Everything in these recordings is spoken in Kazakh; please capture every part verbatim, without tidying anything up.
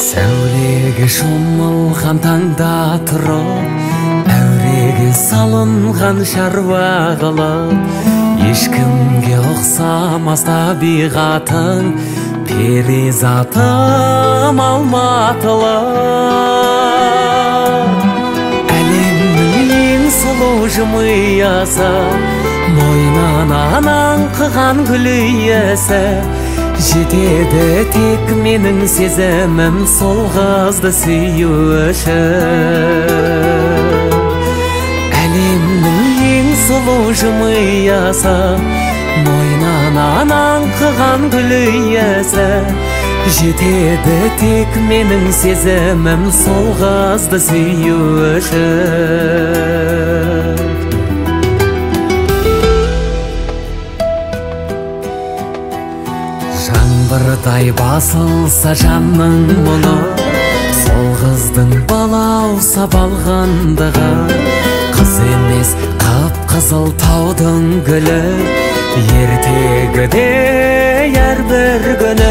Сәулеге шомылған таңда тұрып, әуреге салынған шаруа қылып, ешкімге ұқсамас табиғатың, перизатым алматылық. Әлемнің ең сұлу жымиясы, мойнынан аңқыған гүл иесі, жетеді тек менің сезімім сол қызды сүю үшін. Әлемнің ең сұлу жымиясы, мойнынан аңқыған гүл иесі, жетеді тек менің сезімім сол қызды сүю үшін. Жаңбырдай басылса жанның мұны, сол қыздың балауса балғандығы, қыз емес қып-қызыл таудың гүлі, ертегіде әрбір күні.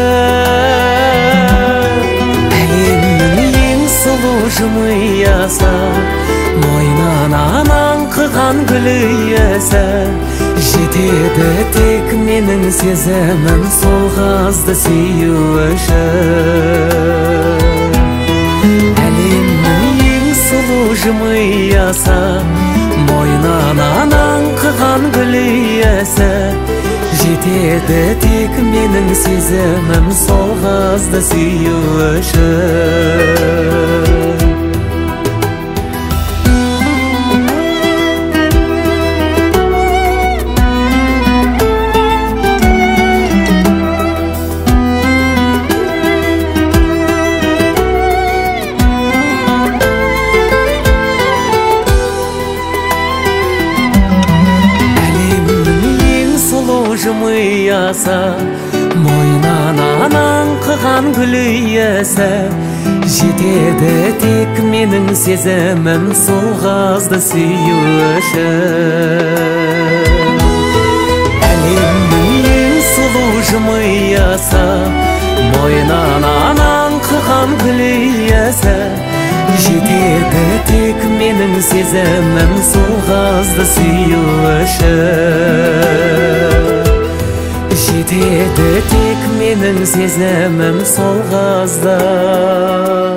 Әлемнің ең сұлу жымиясы, мойнынан аңқыған гүл иесі, жетеді тек менің сезімім сол қызды сүю үшін. Әлемнің ең сұлу жымиясы, мойнынан аңқыған гүл иесі, жетеді тек менің сезімім сол қызды сүю үшін. Жымиясы, мойнынан аңқыған гүл иесі, жетеді тек менің сезімім сол қызды сүю үшін. Әлемнің ең сұлу жымиясы, мойнынан аңқыған гүл иесі, жетеді тек менің сезімім сол қызды сүю үшін. Жетеді тек менің сезімім сол қызды